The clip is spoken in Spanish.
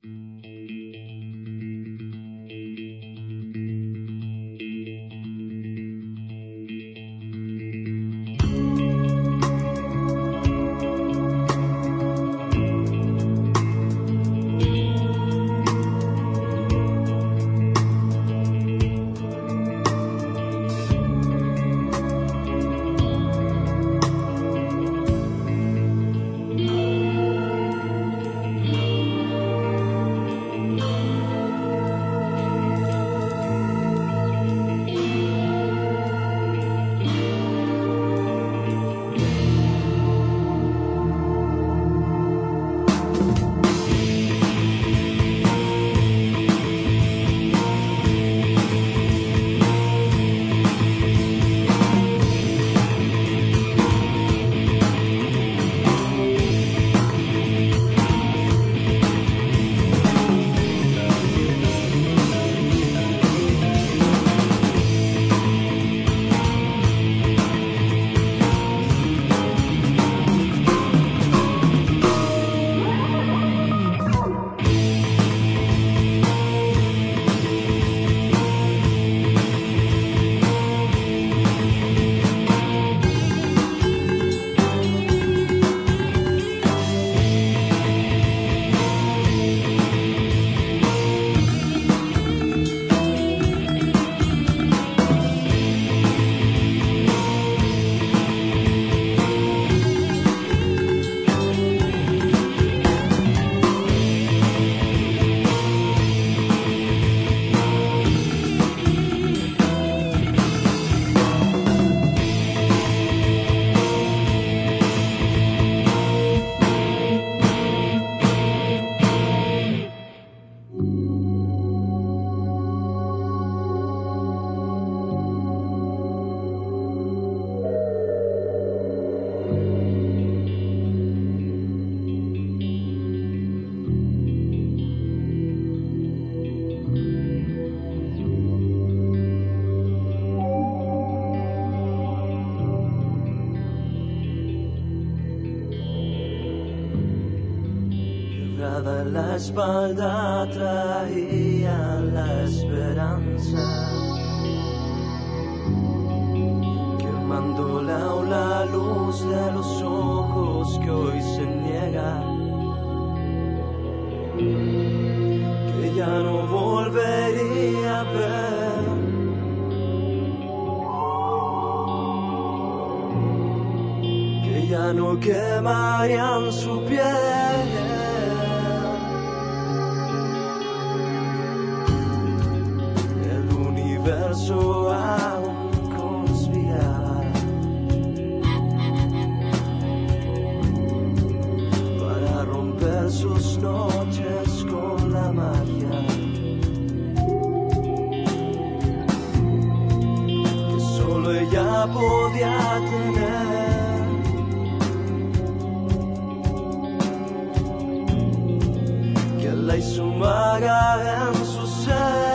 Quebrada la espalda traía la esperanza, quemándole la luz de los ojos que hoy se niegan, que ya no volvería a ver. Que ya no quemarían su piel. El universo aún conspira para romper sus noches con la magia que solo ella podía tener. La hizo maga en su ser.